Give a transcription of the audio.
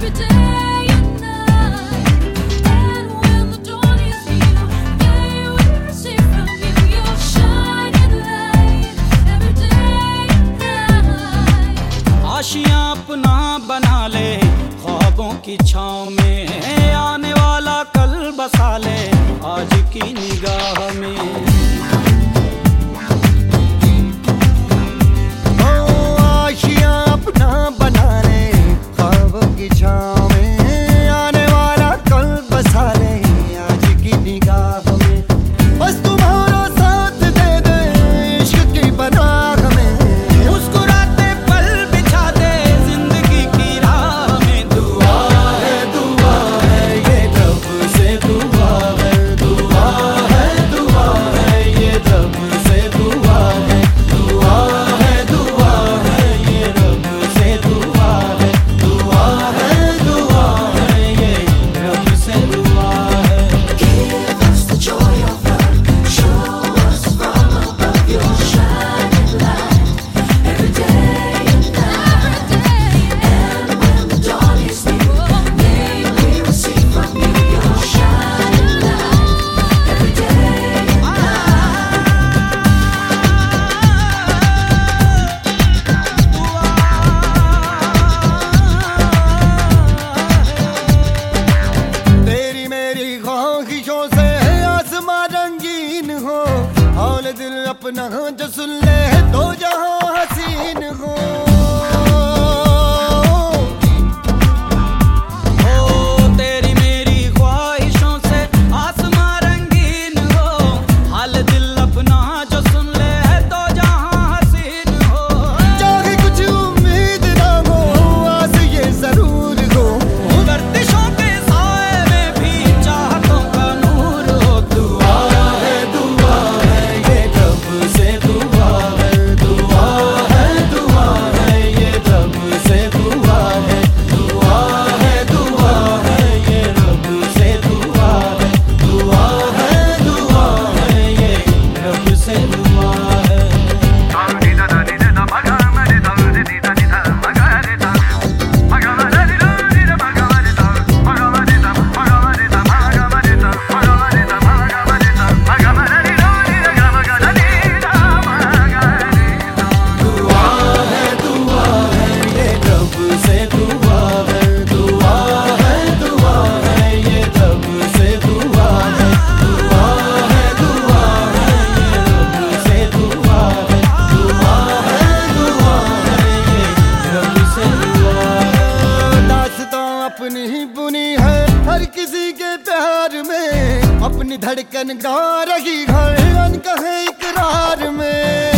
आशियां अपना बना ले ख्वाबों की छाँव में, आने वाला कल बसा ले आज की निगाह में। आशियां अपना बना ले ख्वाबों की छाँव में, आने वाला कल बसा ले आज की निगाह में। बस तुम्हारा साथ दे दे इश्क की पनाह में, मुस्कुराते पल बिछा दे जिंदगी की राह में। दुआ है ये रब से दुआ है, दुआ है ये रब से दुआ है, दुआ है ये रब से दुआ है, दुआ है ये रब से दुआ है। Give us the joy of love, show us from above your shining light every day and night. And when the dawn is near, may we receive from you your shining light every day and तेरी मेरी ख्वाहिशों से आसमां रंगीन हो, हौले दिल अपना जो सुन ले तो जहां हसीन हो। तेरी मेरी ख्वाहिशों से आसमां रंगीन हो, हाल दिल अपना जो सुन ले तो जहां हसीन हो। चाहे कुछ उम्मीद ना हो आस ये जरूर हो, गर्दिशों के साए में भी चाहतों का नूर हो। दुआ है ये रब से दुआ है, दुआ है ये रब से दुआ है, दुआ है ये रब से दुआ है, दुआ है ये रब से दुआ है। अपनी ही बुनी है हर किसी के प्यार में, अपनी धड़कन गा रही है अनकहे इकरार में।